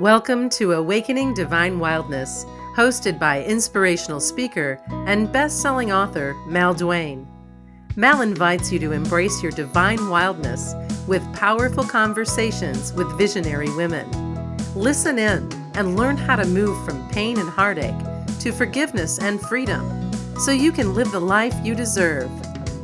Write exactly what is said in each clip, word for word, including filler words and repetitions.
Welcome to Awakening Divine Wildness, hosted by inspirational speaker and best-selling author Mal Duane. Mal invites you to embrace your divine wildness with powerful conversations with visionary women. Listen in and learn how to move from pain and heartache to forgiveness and freedom so you can live the life you deserve.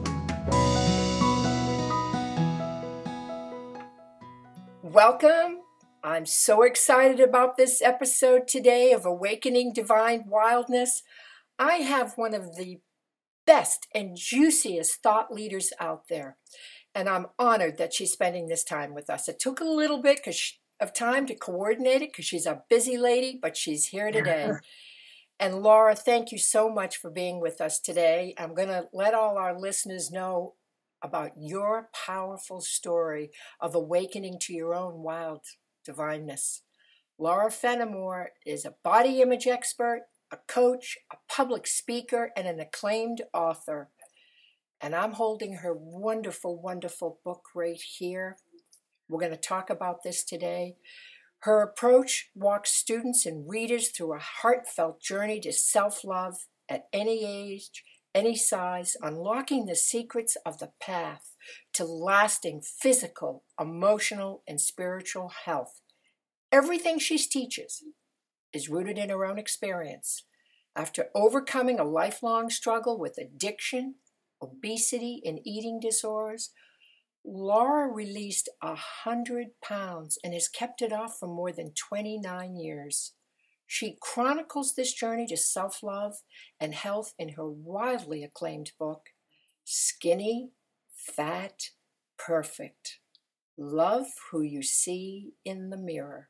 Welcome. I'm so excited about this episode today of Awakening Divine Wildness. I have one of the best and juiciest thought leaders out there, and I'm honored that she's spending this time with us. It took a little bit of time to coordinate it because she's a busy lady, but she's here today. And Laura, thank you so much for being with us today. I'm going to let all our listeners know about your powerful story of awakening to your own wild divineness. Laura Fenimore is a body image expert, a coach, a public speaker, and an acclaimed author. And I'm holding her wonderful, wonderful book right here. We're going to talk about this today. Her approach walks students and readers through a heartfelt journey to self-love at any age, any size, unlocking the secrets of the path to lasting physical, emotional, and spiritual health. Everything she teaches is rooted in her own experience. After overcoming a lifelong struggle with addiction, obesity, and eating disorders, Laura released a hundred pounds and has kept it off for more than twenty-nine years. She chronicles this journey to self-love and health in her widely acclaimed book, Skinny, Fat, Perfect. Love who you see in the mirror.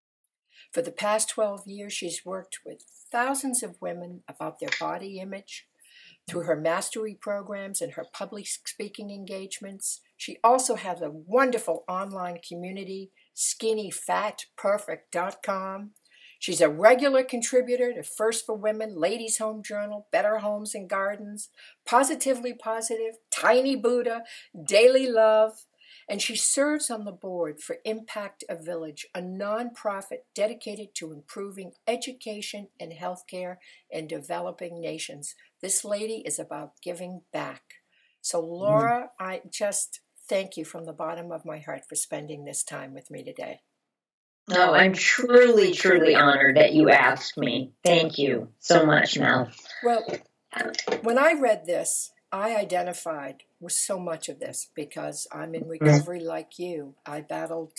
For the past twelve years, she's worked with thousands of women about their body image through her mastery programs and her public speaking engagements. She also has a wonderful online community, skinny fat perfect dot com. She's a regular contributor to First for Women, Ladies Home Journal, Better Homes and Gardens, Positively Positive, Tiny Buddha, Daily Love, and she serves on the board for Impact a Village, a nonprofit dedicated to improving education and healthcare in developing nations. This lady is about giving back. So Laura, mm-hmm. I just thank you from the bottom of my heart for spending this time with me today. No, I'm truly, truly honored that you asked me. Thank you so much, Mel. Well, when I read this, I identified with so much of this because I'm in recovery like you. I battled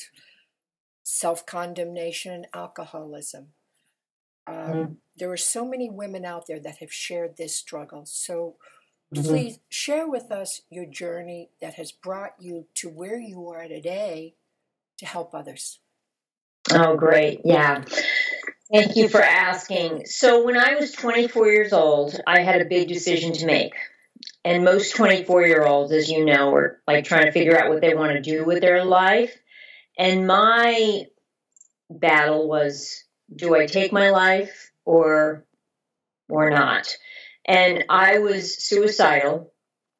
self-condemnation and alcoholism. Um, mm-hmm. There are so many women out there that have shared this struggle. So mm-hmm. please share with us your journey that has brought you to where you are today to help others. Oh, great. Yeah. Thank you for asking. So when I was twenty-four years old, I had a big decision to make. And most twenty-four-year-olds, as you know, are like trying to figure out what they want to do with their life. And my battle was, do I take my life or or not? And I was suicidal.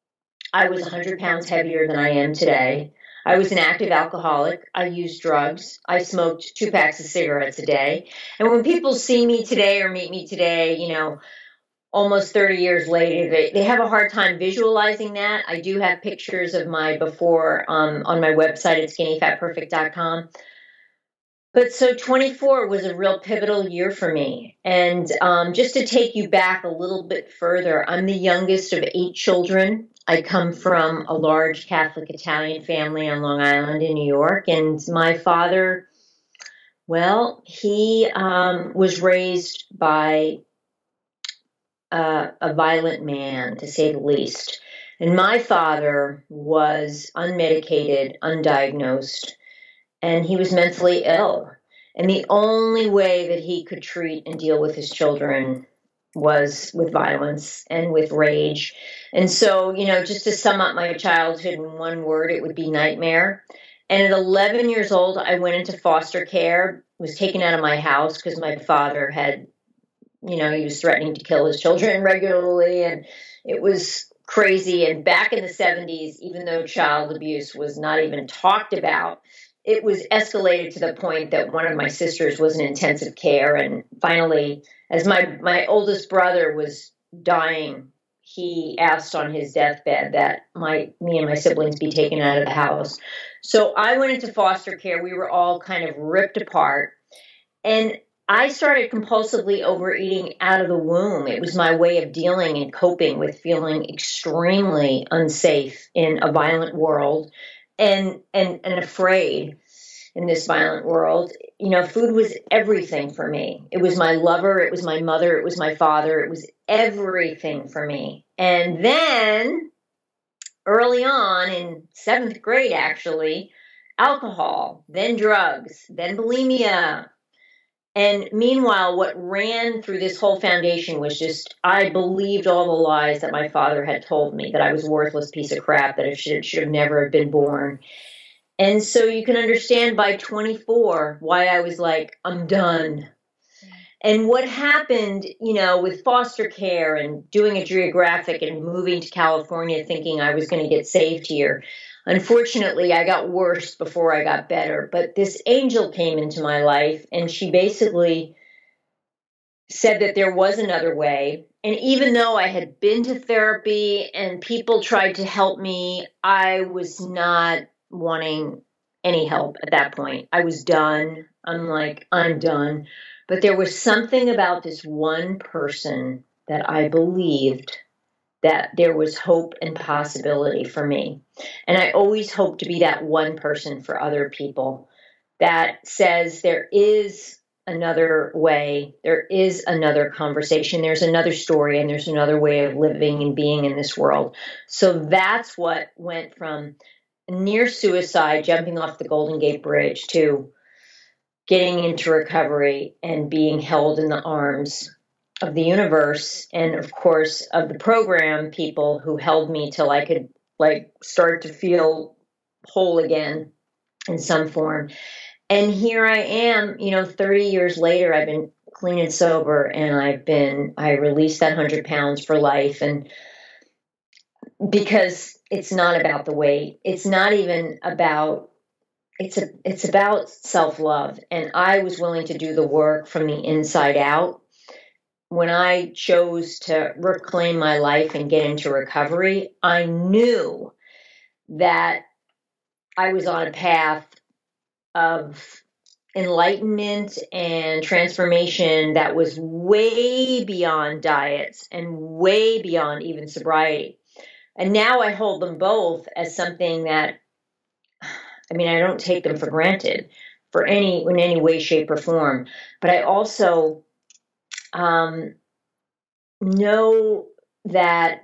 I was one hundred pounds heavier than I am today. I was an active alcoholic. I used drugs. I smoked two packs of cigarettes a day. And when people see me today or meet me today, you know, almost thirty years later, they, they have a hard time visualizing that. I do have pictures of my before um, on my website at skinny fat perfect dot com. But so twenty-four was a real pivotal year for me. And um, just to take you back a little bit further, I'm the youngest of eight children. I come from a large Catholic Italian family on Long Island in New York. And my father, well, he um, was raised by uh, a violent man, to say the least. And my father was unmedicated, undiagnosed, and he was mentally ill. And the only way that he could treat and deal with his children was with violence and with rage. And so, you know, just to sum up my childhood in one word, it would be nightmare. And at eleven years old, I went into foster care, was taken out of my house because my father had, you know, he was threatening to kill his children regularly. And it was crazy. And back in the seventies, even though child abuse was not even talked about, it was escalated to the point that one of my sisters was in intensive care. And finally, as my, my oldest brother was dying, he asked on his deathbed that my me and my siblings be taken out of the house. So I went into foster care. We were all kind of ripped apart. And I started compulsively overeating out of the womb. It was my way of dealing and coping with feeling extremely unsafe in a violent world and and, and afraid in this violent world. You know, food was everything for me. It was my lover. It was my mother. It was my father. It was everything for me. And then early on in seventh grade, actually, alcohol, then drugs, then bulimia. And meanwhile, what ran through this whole foundation was just, I believed all the lies that my father had told me, that I was a worthless piece of crap, that I should, should have never been born. And so you can understand by twenty-four why I was like, I'm done. And what happened, you know, with foster care and doing a geographic and moving to California thinking I was going to get saved here. Unfortunately, I got worse before I got better. But this angel came into my life, and she basically said that there was another way. And even though I had been to therapy and people tried to help me, I was not wanting any help at that point. I was done. I'm like, I'm done. But there was something about this one person that I believed that there was hope and possibility for me. And I always hope to be that one person for other people that says there is another way, there is another conversation, there's another story, and there's another way of living and being in this world. So that's what went from near suicide, jumping off the Golden Gate Bridge, to getting into recovery and being held in the arms of the universe, and of course of the program people who held me till I could like start to feel whole again in some form. And here I am, you know, thirty years later, I've been clean and sober, and I've been, I released that one hundred pounds for life. And because it's not about the weight, it's not even about, it's a, it's about self-love. And I was willing to do the work from the inside out. When I chose to reclaim my life and get into recovery, I knew that I was on a path of enlightenment and transformation that was way beyond diets and way beyond even sobriety. And now I hold them both as something that, I mean, I don't take them for granted for any, in any way, shape, or form. But I also um, know that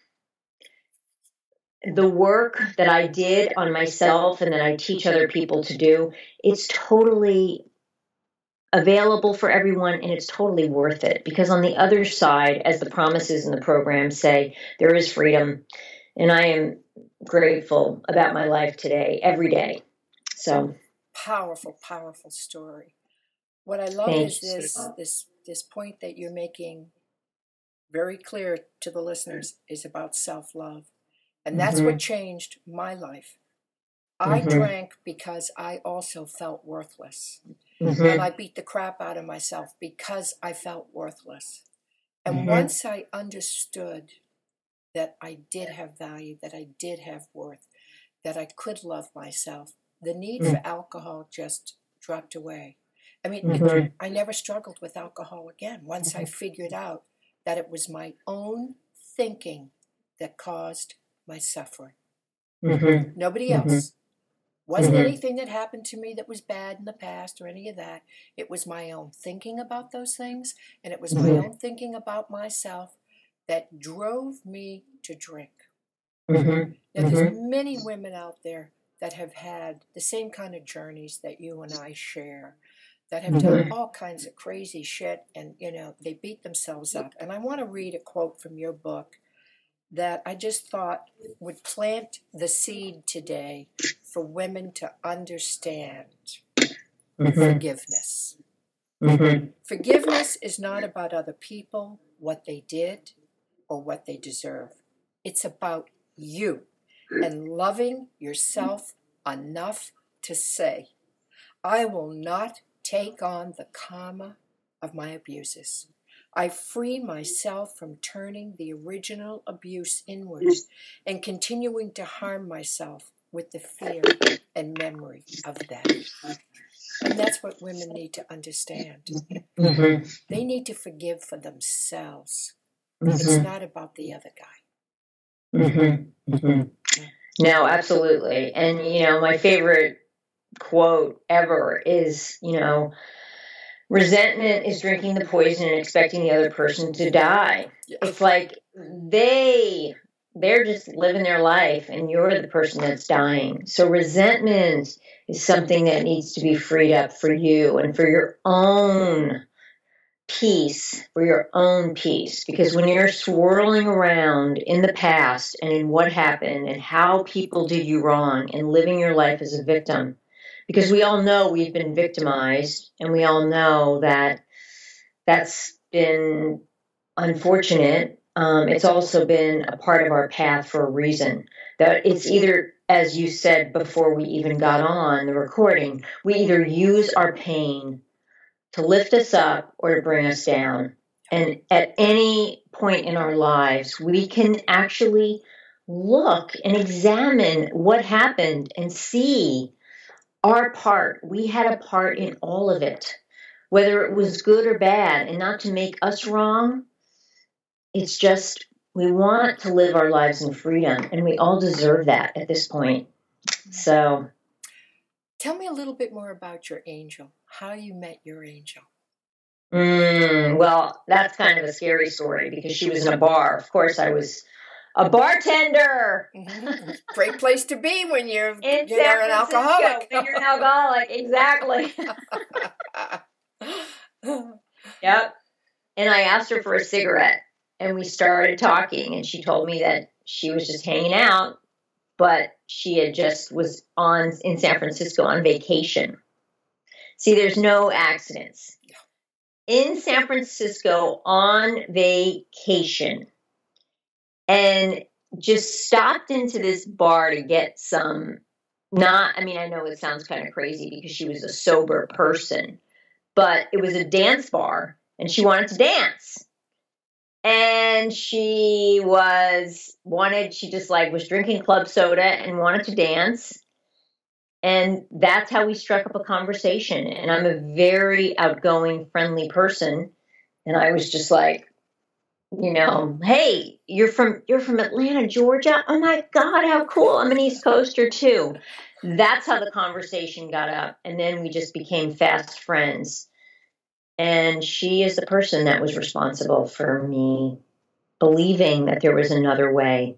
the work that I did on myself and that I teach other people to do, it's totally available for everyone, and it's totally worth it. Because on the other side, as the promises in the program say, there is freedom. And I am grateful about my life today, every day. So powerful, powerful story. What I love Thanks. is this this this point that you're making very clear to the listeners is about self-love. And that's mm-hmm. what changed my life. I Mm-hmm. drank because I also felt worthless. Mm-hmm. And I beat the crap out of myself because I felt worthless. And Mm-hmm. once I understood that I did have value, that I did have worth, that I could love myself, the need mm-hmm. for alcohol just dropped away. I mean, mm-hmm. it, I never struggled with alcohol again once I figured out that it was my own thinking that caused my suffering. Mm-hmm. Nobody mm-hmm. else. Wasn't mm-hmm. anything that happened to me that was bad in the past or any of that. It was my own thinking about those things, and it was mm-hmm. my own thinking about myself that drove me to drink. Mm-hmm. Now, there's mm-hmm. many women out there that have had the same kind of journeys that you and I share, that have mm-hmm. done all kinds of crazy shit, and, you know, they beat themselves up. And I want to read a quote from your book that I just thought would plant the seed today for women to understand mm-hmm. forgiveness. Mm-hmm. Forgiveness is not about other people, what they did, or what they deserve. It's about you and loving yourself enough to say, I will not take on the karma of my abuses. I free myself from turning the original abuse inwards and continuing to harm myself with the fear and memory of that. And that's what women need to understand. Mm-hmm. They need to forgive for themselves. Mm-hmm. It's not about the other guy. Mm-hmm. Mm-hmm. No, absolutely. And, you know, my favorite quote ever is, you know, resentment is drinking the poison and expecting the other person to die. It's like they, they're just living their life and you're the person that's dying. So resentment is something that needs to be freed up for you and for your own peace, for your own peace. Because when you're swirling around in the past and in what happened and how people did you wrong and living your life as a victim, because we all know we've been victimized and we all know that that's been unfortunate. Um, it's also been a part of our path for a reason. That it's either, as you said before we even got on the recording, we either use our pain to lift us up or to bring us down. And at any point in our lives, we can actually look and examine what happened and see our part. We had a part in all of it, whether it was good or bad, and not to make us wrong. It's just we want to live our lives in freedom, and we all deserve that at this point. So, tell me a little bit more about your angel, how you met your angel. Mm, well, that's kind of a scary story because she was in a bar. Of course, I was a bartender. Mm-hmm. Great place to be when you're, in you're San an alcoholic. When you're an alcoholic, exactly. Yep. And I asked her for a cigarette, and we started talking, and she told me that she was just hanging out, but she had just was on in San Francisco on vacation. See, there's no accidents. In San Francisco on vacation, and just stopped into this bar to get some, not, I mean, I know it sounds kind of crazy because she was a sober person, but it was a dance bar and she wanted to dance. And she was, wanted, she just like was drinking club soda and wanted to dance. And that's how we struck up a conversation. And I'm a very outgoing, friendly person. And I was just like, you know, hey, you're from you're from Atlanta, Georgia? Oh my God, how cool. I'm an East Coaster too. That's how the conversation got up. And then we just became fast friends. And she is the person that was responsible for me believing that there was another way.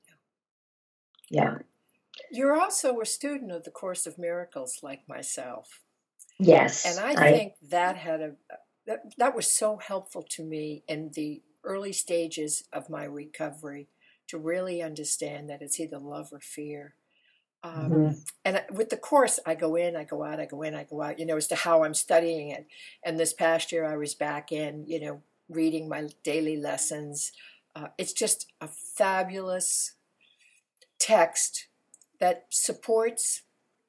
Yeah. You're also a student of the Course of Miracles like myself. Yes. And I, I think that had a that, that was so helpful to me in the early stages of my recovery to really understand that it's either love or fear. Um, mm-hmm. And with the Course, I go in, I go out, I go in, I go out, you know, as to how I'm studying it. And this past year I was back in, you know, reading my daily lessons. Uh, it's just a fabulous text that supports,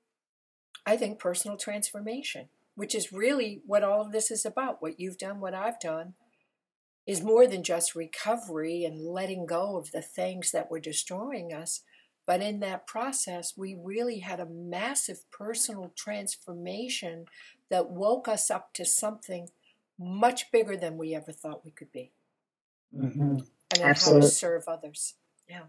I think, personal transformation, which is really what all of this is about. What you've done, what I've done, is more than just recovery and letting go of the things that were destroying us. But in that process, we really had a massive personal transformation that woke us up to something much bigger than we ever thought we could be. Mm-hmm. And then Absolutely. how to serve others. Yeah.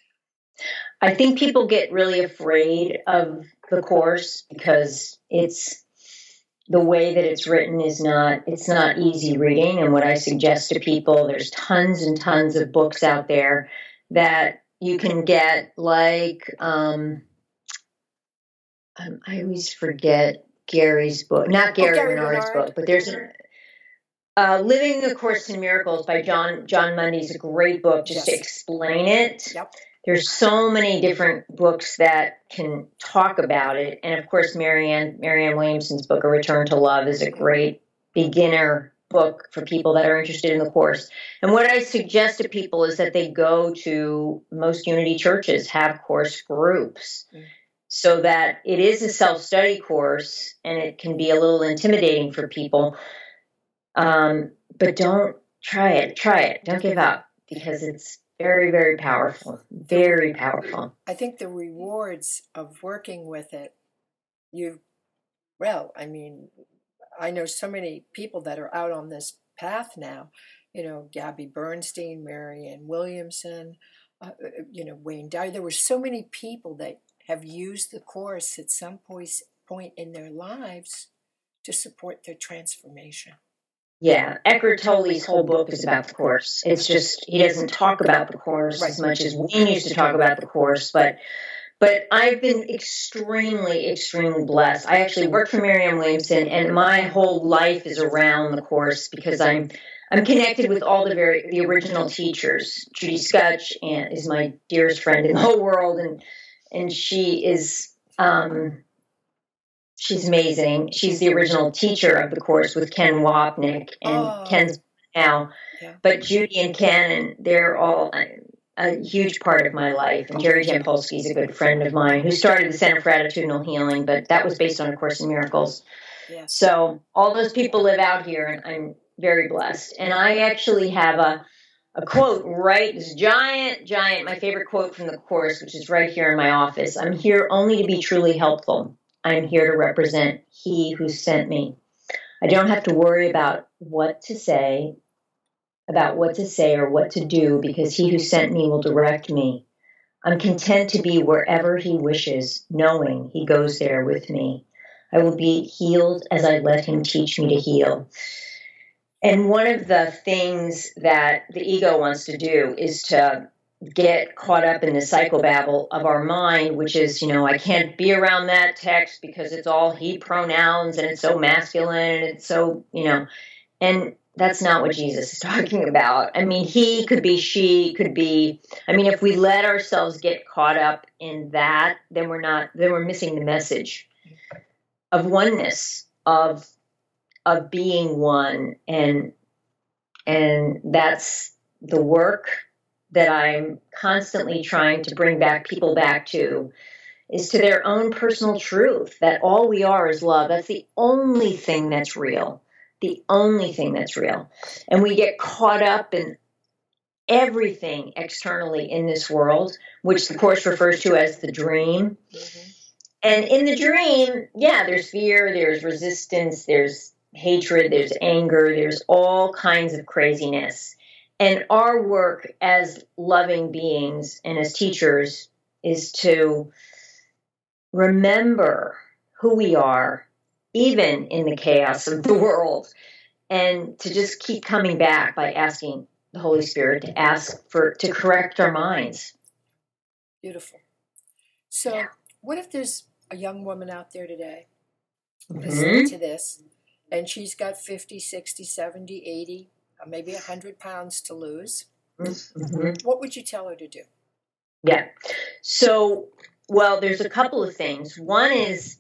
I think people get really afraid of the Course because it's the way that it's written is not, it's not easy reading. And what I suggest to people, there's tons and tons of books out there that you can get, like, um, um, I always forget Gary's book, not Gary, oh, Gary Renard's Renard. book, but there's a, uh, Living A Course in Miracles by John John Mundy is a great book just yes. to explain it. Yep. There's so many different books that can talk about it. And of course, Marianne, Marianne Williamson's book, A Return to Love, is a great beginner book for people that are interested in the Course. And what I suggest to people is that they go to most Unity churches, have Course groups, mm. so that it is a self-study course and it can be a little intimidating for people. Um, but don't try it. Try it. Don't give up, because it's very, very powerful. Very powerful. I think the rewards of working with it, you, well, I mean, I know so many people that are out on this path now. You know, Gabby Bernstein, Marianne Williamson, uh, you know, Wayne Dyer. There were so many people that have used the course at some point, point in their lives to support their transformation. Yeah, Eckhart Tolle's whole book is about the course. It's just, he doesn't talk about the course right. as much as Wayne used to talk about the course, but but I've been extremely, extremely blessed. I actually work for Marianne Williamson, and my whole life is around the course because I'm I'm connected with all the very the original teachers. Judy Scutch and is my dearest friend in the whole world, and and she is um, she's amazing. She's the original teacher of the course with Ken Wapnick, and oh. Ken's now. Yeah. But Judy and Ken, and they're all a, a huge part of my life. And Jerry Jampolsky is a good friend of mine who started the Center for Attitudinal Healing, but that was based on A Course in Miracles. Yes. So all those people live out here, and I'm very blessed. And I actually have a a quote right, this giant, giant, my favorite quote from the course, which is right here in my office. I'm here only to be truly helpful. I'm here to represent He who sent me. I don't have to worry about what to say, about what to say or what to do, because He who sent me will direct me. I'm content to be wherever He wishes, knowing He goes there with me. I will be healed as I let Him teach me to heal. And one of the things that the ego wants to do is to get caught up in the psychobabble of our mind, which is, you know, I can't be around that text because it's all he pronouns and it's so masculine and it's so, you know, and that's not what Jesus is talking about. I mean, he could be, she could be. I mean, if we let ourselves get caught up in that, then we're not, then we're missing the message of oneness, of of being one, and and that's the work that I'm constantly trying to bring back people back to, is to their own personal truth, that all we are is love. That's the only thing that's real, the only thing that's real. And we get caught up in everything externally in this world, which the Course refers to as the dream. Mm-hmm. And in the dream, yeah, there's fear, there's resistance, there's hatred, there's anger, there's all kinds of craziness. And our work as loving beings and as teachers is to remember who we are, even in the chaos of the world, and to just keep coming back by asking the Holy Spirit to ask for, to correct our minds. Beautiful. So yeah. What if there's a young woman out there today Mm-hmm. listening to this, and she's got fifty, sixty, seventy, eighty, or maybe one hundred pounds to lose? Mm-hmm. What would you tell her to do? Yeah. So, well, there's a couple of things. One is,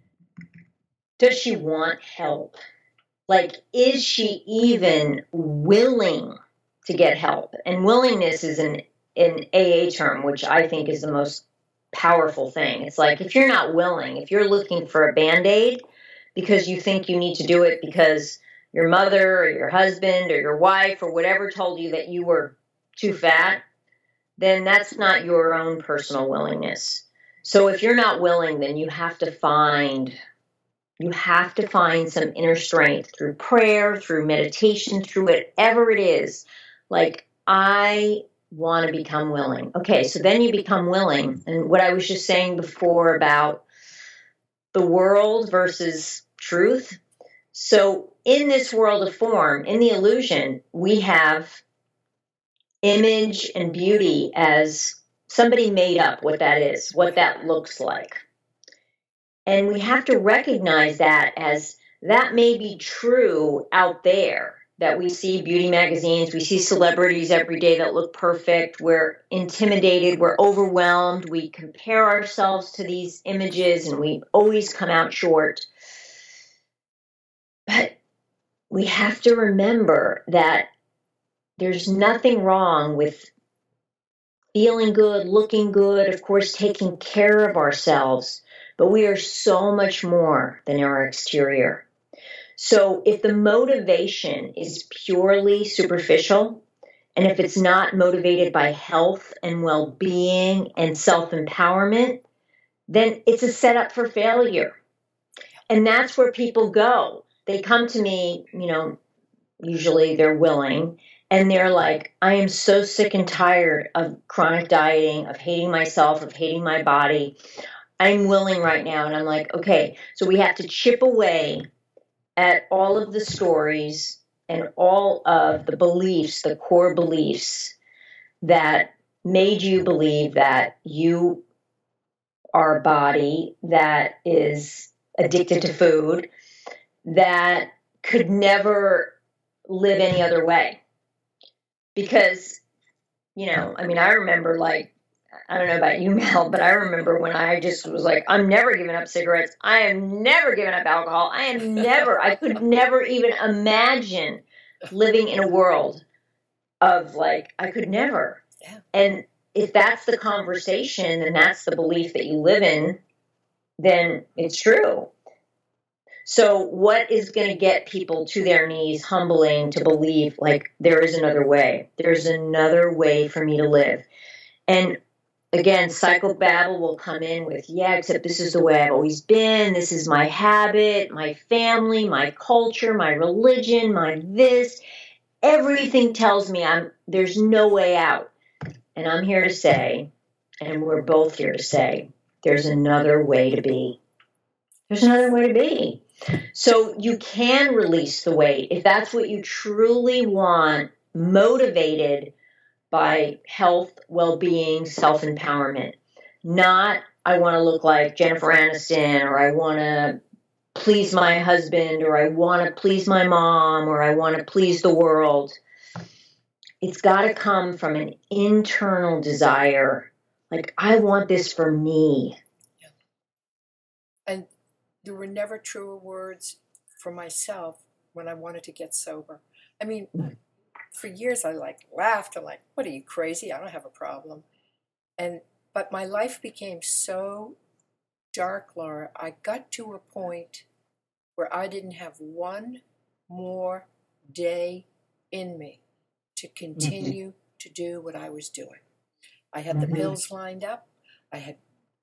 does she want help? Like, is she even willing to get help? And willingness is an, an A A term, which I think is the most powerful thing. It's like, if you're not willing, if you're looking for a Band-Aid because you think you need to do it because your mother or your husband or your wife or whatever told you that you were too fat, then that's not your own personal willingness. So if you're not willing, then you have to find, you have to find some inner strength through prayer, through meditation, through whatever it is. Like, I want to become willing. Okay, so then you become willing. And what I was just saying before about the world versus truth. So in this world of form, in the illusion, we have image and beauty as somebody made up what that is, what that looks like. And we have to recognize that as that may be true out there, that we see beauty magazines, we see celebrities every day that look perfect, we're intimidated, we're overwhelmed, we compare ourselves to these images and we always come out short. But we have to remember that there's nothing wrong with feeling good, looking good, of course, taking care of ourselves. But we are so much more than our exterior. So if the motivation is purely superficial, and if it's not motivated by health and well-being and self-empowerment, then it's a setup for failure. And that's where people go. They come to me, you know, usually they're willing, and they're like, I am so sick and tired of chronic dieting, of hating myself, of hating my body. I'm willing right now. And I'm like, okay, so we have to chip away at all of the stories and all of the beliefs, the core beliefs that made you believe that you are a body that is addicted to food, that could never live any other way. Because, you know, I mean, I remember, like, I don't know about you, Mel, but I remember when I just was like, I'm never giving up cigarettes. I am never giving up alcohol. I am never, I could never even imagine living in a world of, like, I could never. Yeah. And if that's the conversation and that's the belief that you live in, then it's true. So what is going to get people to their knees, humbling to believe, like, there is another way. There's another way for me to live. And again, psychobabble will come in with, yeah, except this is the way I've always been. This is my habit, my family, my culture, my religion, my this. Everything tells me I'm there's no way out. And I'm here to say, and we're both here to say, there's another way to be. There's another way to be. So you can release the weight if that's what you truly want, motivated by health, well-being, self-empowerment. Not, I want to look like Jennifer Aniston, or I want to please my husband, or I want to please my mom, or I want to please the world. It's got to come from an internal desire. Like, I want this for me. And there were never truer words for myself when I wanted to get sober. I mean, for years I like laughed. I'm like, what are you, crazy? I don't have a problem. And but my life became so dark, Laura. I got to a point where I didn't have one more day in me to continue mm-hmm. to do what I was doing. I had mm-hmm. the pills lined up. I had a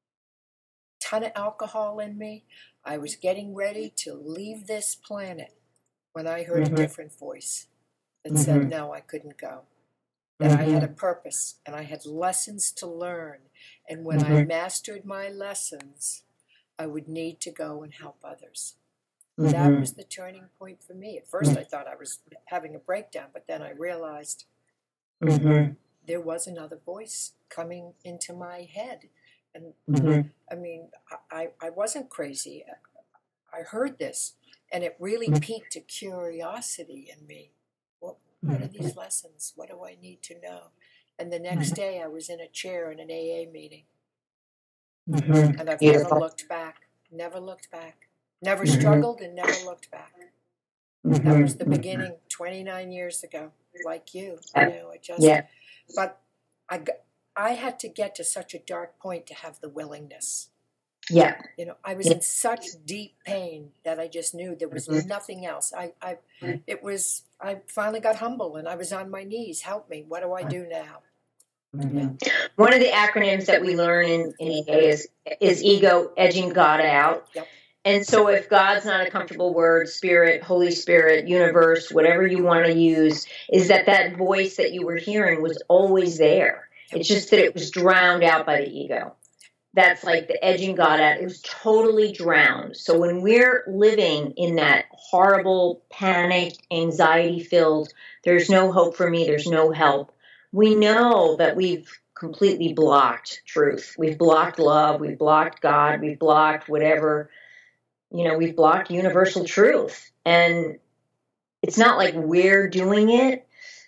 ton of alcohol in me. I was getting ready to leave this planet when I heard mm-hmm. a different voice that mm-hmm. said, no, I couldn't go. That mm-hmm. I had a purpose and I had lessons to learn. And when mm-hmm. I mastered my lessons, I would need to go and help others. Mm-hmm. That was the turning point for me. At first I thought I was having a breakdown, but then I realized mm-hmm. there was another voice coming into my head. And mm-hmm. I mean, I, I wasn't crazy. I heard this, and it really mm-hmm. piqued a curiosity in me. What, what are these lessons? What do I need to know? And the next day I was in a chair in an A A meeting. Mm-hmm. And I've yeah. never looked back, never looked back, never mm-hmm. struggled and never looked back. Mm-hmm. That was the beginning twenty-nine years ago, like you. You know, I just, yeah. but I got, I had to get to such a dark point to have the willingness. Yeah. You know, I was yeah. in such deep pain that I just knew there was mm-hmm. nothing else. I, I, it was, I finally got humble and I was on my knees. Help me. What do I do now? Mm-hmm. Yeah. One of the acronyms that we learn in, in E A is, is ego edging God out. Yep. And so if God's not a comfortable word, spirit, Holy Spirit, universe, whatever you want to use, is that that voice that you were hearing was always there. It's just that it was drowned out by the ego. That's like the edging God out. It was totally drowned. So when we're living in that horrible, panicked, anxiety-filled, there's no hope for me, there's no help, we know that we've completely blocked truth. We've blocked love. We've blocked God. We've blocked whatever, you know, we've blocked universal truth. And it's not like we're doing it.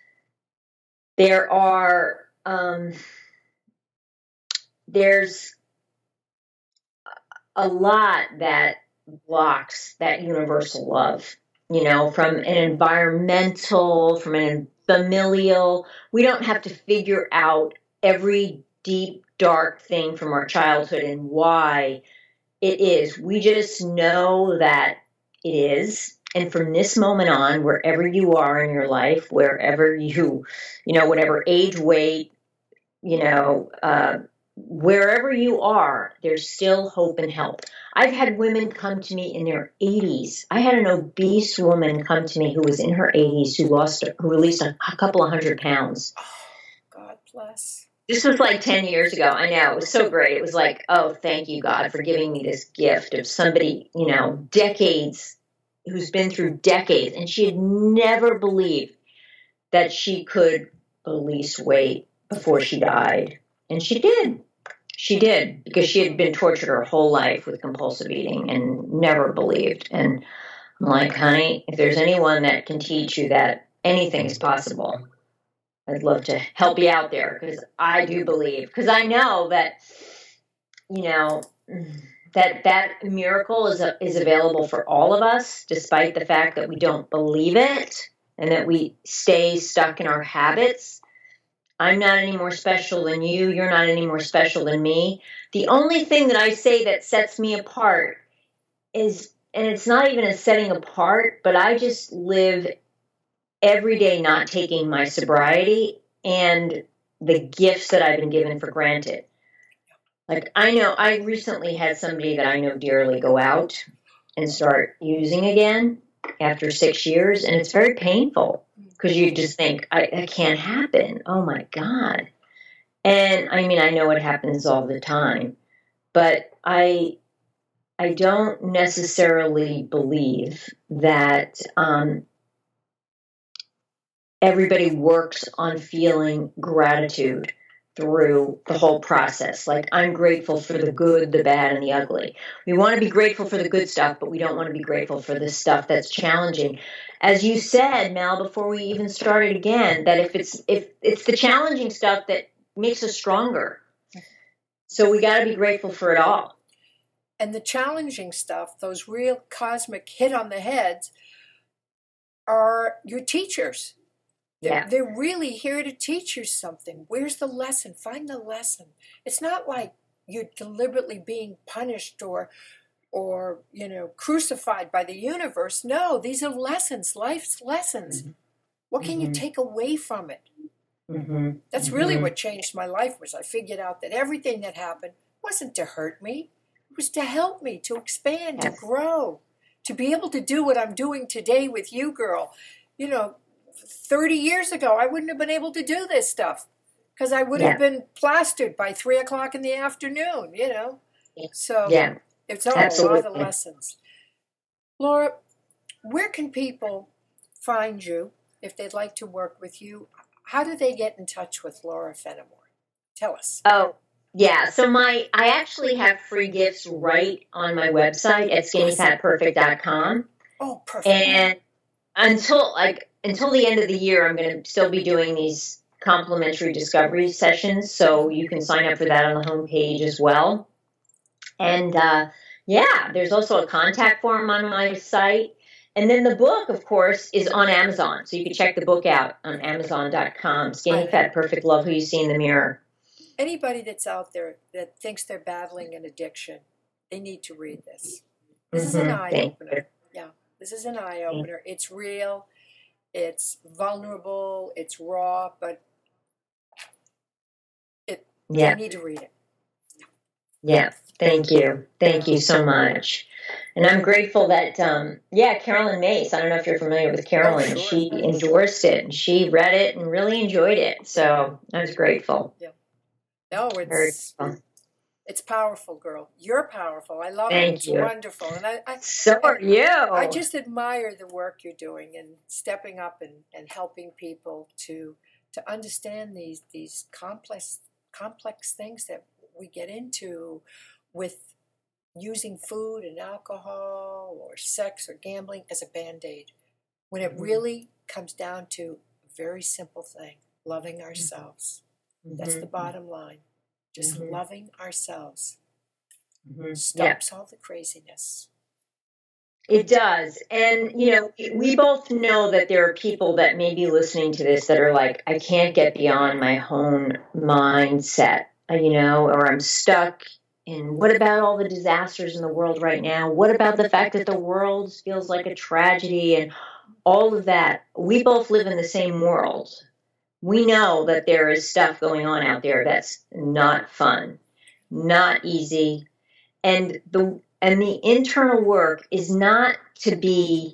There are... Um, there's a lot that blocks that universal love, you know, from an environmental, from an familial. We don't have to figure out every deep, dark thing from our childhood and why it is. We just know that it is. And from this moment on, wherever you are in your life, wherever you, you know, whatever age, weight, you know, uh, wherever you are, there's still hope and help. I've had women come to me in their eighties. I had an obese woman come to me who was in her eighties who lost, who released a, a couple of hundred pounds. Oh, God bless. This was like ten years ago. I know. It was so great. It was like, oh, thank you, God, for giving me this gift of somebody, you know, decades, who's been through decades. And she had never believed that she could release weight before she died. And she did. She did, because she had been tortured her whole life with compulsive eating and never believed. And I'm like, honey, if there's anyone that can teach you that anything is possible, I'd love to help you out there, because I do believe, because I know that, you know, that that miracle is a, is available for all of us, despite the fact that we don't believe it and that we stay stuck in our habits. I'm not any more special than you. You're not any more special than me. The only thing that I say that sets me apart is, and it's not even a setting apart, but I just live every day not taking my sobriety and the gifts that I've been given for granted. Like, I know I recently had somebody that I know dearly go out and start using again after six years, and it's very painful, because you just think, I, that can't happen. Oh my God. And I mean, I know it happens all the time, but I I don't necessarily believe that um, everybody works on feeling gratitude through the whole process. Like, I'm grateful for the good, the bad, and the ugly. We want to be grateful for the good stuff, but we don't want to be grateful for the stuff that's challenging. As you said, Mel, before we even started again, that if it's if it's the challenging stuff that makes us stronger. So we got to be grateful for it all. And the challenging stuff, those real cosmic hit on the heads, are your teachers. They're, Yeah. they're really here to teach you something. Where's the lesson? Find the lesson. It's not like you're deliberately being punished or, or you know, crucified by the universe. No, these are lessons, life's lessons. Mm-hmm. What can mm-hmm. you take away from it? Mm-hmm. That's mm-hmm. really what changed my life, was I figured out that everything that happened wasn't to hurt me. It was to help me, to expand, yes. to grow, to be able to do what I'm doing today with you, girl. You know, thirty years ago, I wouldn't have been able to do this stuff, because I would yeah. have been plastered by three o'clock in the afternoon, you know. Yeah. So yeah. it's all Absolutely. a lot of lessons. Laura, where can people find you if they'd like to work with you? How do they get in touch with Laura Fenimore? Tell us. Oh, yeah. So my I actually have free gifts right on my website at skinny fat perfect dot com. Oh, perfect. And until like until the end of the year, I'm going to still be doing these complimentary discovery sessions. So you can sign up for that on the homepage as well. And uh, yeah, there's also a contact form on my site. And then the book, of course, is on Amazon. So you can check the book out on amazon dot com. Skinny, Fat, Perfect, Love Who You See in the Mirror. Anybody that's out there that thinks they're battling an addiction, they need to read this. This mm-hmm. is an eye-opener. Yeah, this is an eye-opener. It's real. It's vulnerable. It's raw. But it, yeah. they need to read it. Yeah, thank you. Thank you so much. And I'm grateful that, um, yeah, Carolyn Mace, I don't know if you're familiar with Carolyn, oh, sure. she endorsed it, and she read it and really enjoyed it. So I was grateful. Yeah. No, it's it's powerful, girl. You're powerful. I love Thank it. It's you. wonderful. And I, I So are you. I just admire the work you're doing and stepping up and, and helping people to to understand these these complex complex things that we get into with using food and alcohol or sex or gambling as a Band-Aid, when it mm-hmm. really comes down to a very simple thing, loving ourselves. Mm-hmm. That's the bottom line. Just mm-hmm. loving ourselves mm-hmm. stops yeah. all the craziness. It does. And, you know, we both know that there are people that may be listening to this that are like, I can't get beyond my own mindset, you know, or I'm stuck. And what about all the disasters in the world right now? What about the fact that the world feels like a tragedy and all of that? We both live in the same world. We know that there is stuff going on out there that's not fun, not easy. And the and the internal work is not to be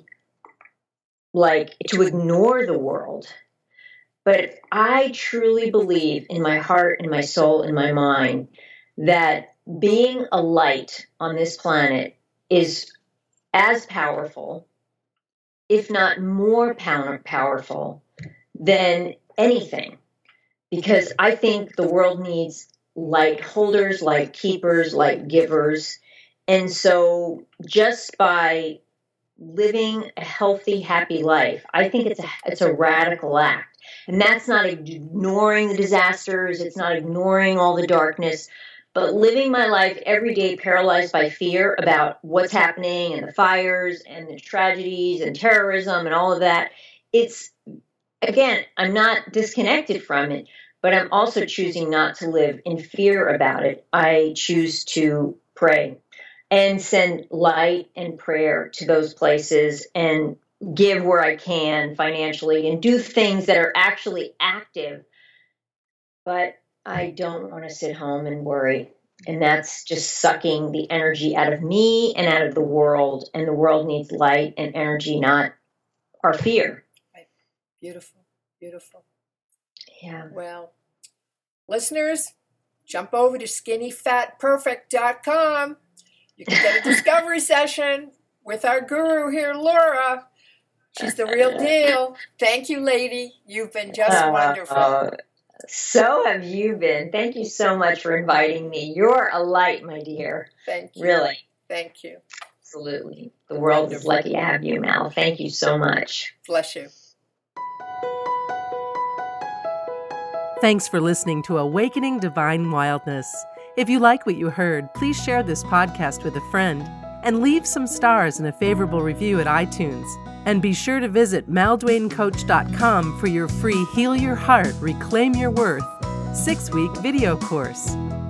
like to ignore the world, but I truly believe in my heart, in my soul, in my mind that being a light on this planet is as powerful, if not more power, powerful than anything. Because I think the world needs light holders, light keepers, light givers. And so just by living a healthy, happy life, I think it's a, it's a radical act. And that's not ignoring the disasters. It's not ignoring all the darkness, but living my life every day paralyzed by fear about what's happening and the fires and the tragedies and terrorism and all of that. It's, again, I'm not disconnected from it, but I'm also choosing not to live in fear about it. I choose to pray and send light and prayer to those places and give where I can financially and do things that are actually active. But I don't want to sit home and worry. And that's just sucking the energy out of me and out of the world. And the world needs light and energy, not our fear. Right. Beautiful, beautiful. Yeah. Well, listeners, jump over to skinny fat perfect dot com. You can get a discovery session with our guru here, Laura. She's the real deal. Thank you, lady. You've been just uh, wonderful. Uh, so have you been. Thank you so much for inviting me. You're a light, my dear. Thank you. Really. Thank you. Absolutely. The world wonderful. Is lucky to have you, Mal. Thank you so much. Bless you. Thanks for listening to Awakening Divine Wildness. If you like what you heard, please share this podcast with a friend and leave some stars and a favorable review at iTunes. And be sure to visit mal duane coach dot com for your free Heal Your Heart, Reclaim Your Worth six-week video course.